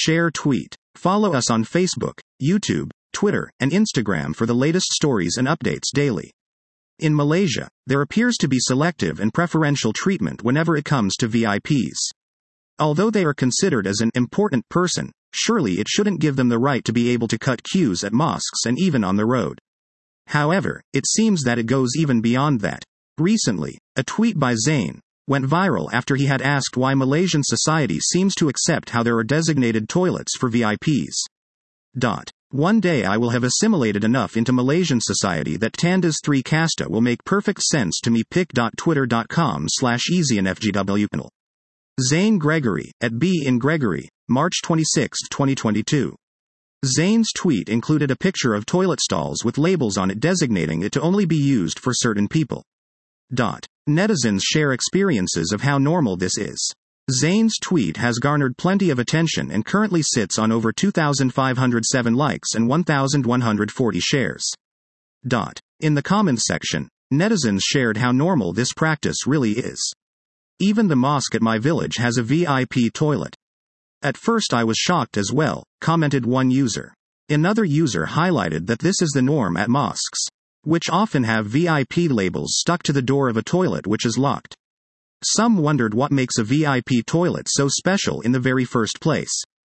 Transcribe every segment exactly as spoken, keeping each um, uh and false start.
share, tweet. Follow us on Facebook, YouTube, Twitter, and Instagram for the latest stories and updates daily. In Malaysia, there appears to be selective and preferential treatment whenever it comes to V I Ps. Although they are considered as an important person, surely it shouldn't give them the right to be able to cut queues at mosques and even on the road. However, it seems that it goes even beyond that. Recently, a tweet by Zayn went viral after he had asked why Malaysian society seems to accept how there are designated toilets for V I Ps. Dot. One day I will have assimilated enough into Malaysian society that Tandas three Kasta will make perfect sense to me. pic.twitter.com slash easynfgw. Zayn Gregory, at B in Gregory, March twenty-sixth, twenty twenty-two. Zayn's tweet included a picture of toilet stalls with labels on it designating it to only be used for certain people. Dot. Netizens share experiences of how normal this is. Zayn's tweet has garnered plenty of attention and currently sits on over two thousand five hundred seven likes and one thousand one hundred forty shares. Dot. In the comments section, netizens shared how normal this practice really is. Even the mosque at my village has a V I P toilet. At first I was shocked as well, commented one user. Another user highlighted that this is the norm at mosques, which often have V I P labels stuck to the door of a toilet which is locked. Some wondered what makes a V I P toilet so special in the very first place.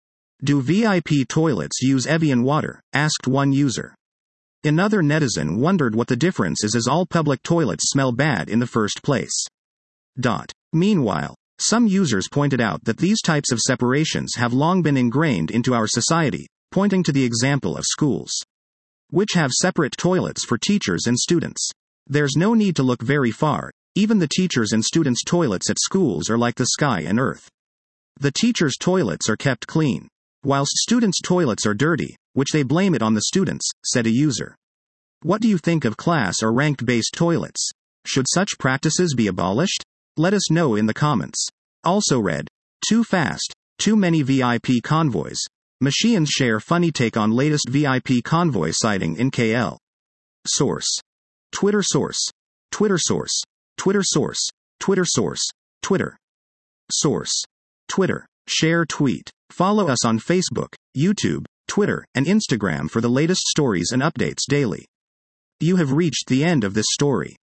Do V I P toilets use Evian water? Asked one user. Another netizen wondered what the difference is as all public toilets smell bad in the first place. Dot. Meanwhile, some users pointed out that these types of separations have long been ingrained into our society, pointing to the example of schools, which have separate toilets for teachers and students. There's no need to look very far. Even the teachers' and students' toilets at schools are like the sky and earth. The teachers' toilets are kept clean, whilst students' toilets are dirty, which they blame it on the students, said a user. What do you think of class or rank-based toilets? Should such practices be abolished? Let us know in the comments. Also read, too fast, too many V I P convoys. Machians share funny take on latest V I P convoy sighting in K L. Source. Twitter source. Twitter source. Twitter source. Twitter source. Twitter. Source. Twitter. Share, tweet. Follow us on Facebook, YouTube, Twitter, and Instagram for the latest stories and updates daily. You have reached the end of this story.